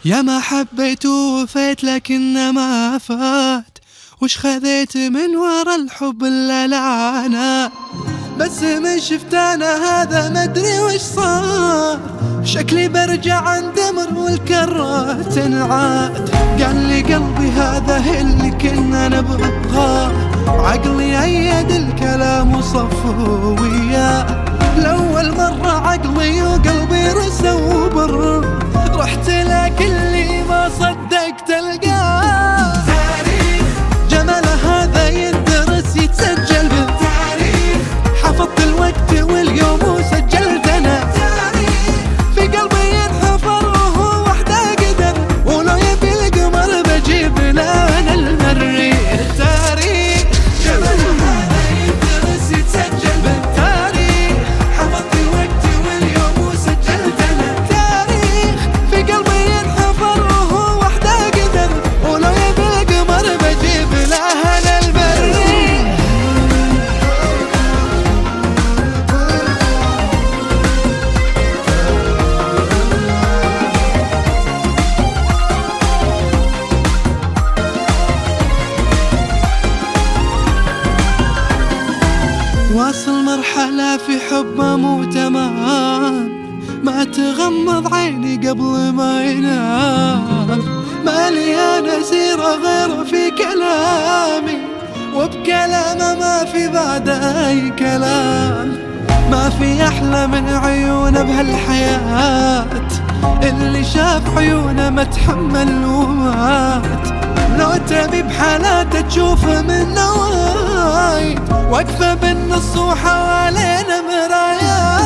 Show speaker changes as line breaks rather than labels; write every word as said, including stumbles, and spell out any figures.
يا ما حبيت ووفيت لكن ما فات، وش خذيت من ورا الحب الا لعنة؟ بس من شفت انا هذا مدري وش صار، شكلي برجع عند امر والكرة تنعاد. قال لي قلبي هذا اللي كنا نبغاه، عقلي أيد الكلام وصفه وياه. لأول مرة عقلي وقلبي رسوا بر، رحت لك اللي ما صدقت القاه. تاريخ جماله هذا يدرس يتسجل بالتاريخ، حفظت الوقت واليوم وسجلت انا. تاريخ في قلبي ينحفر وهو وحده قدر، ولو يبي القمر بجيب له انا المريخ. تاريخ جماله هذا يدرس يتسجل بالتاريخ، حفظت الوقت واليوم وسجلت انا. تاريخ في قلبي ينحفر وهو وحده قدر، ولو يبي القمر بجيب له انا المريخ. واصل مرحلة في حبه مو تمام، ما تغمض عيني قبل ما ينام. مالي انا سيرة غير في كلامي، وبكلامه ما في بعد اي كلام. ما في احلى من عيونه بهالحياة، اللي شاف عيونه ما تحمل ومات. لو تبي بحالاته تشوفه من نوايد، واقفة بالنص وحوالينا مرايات.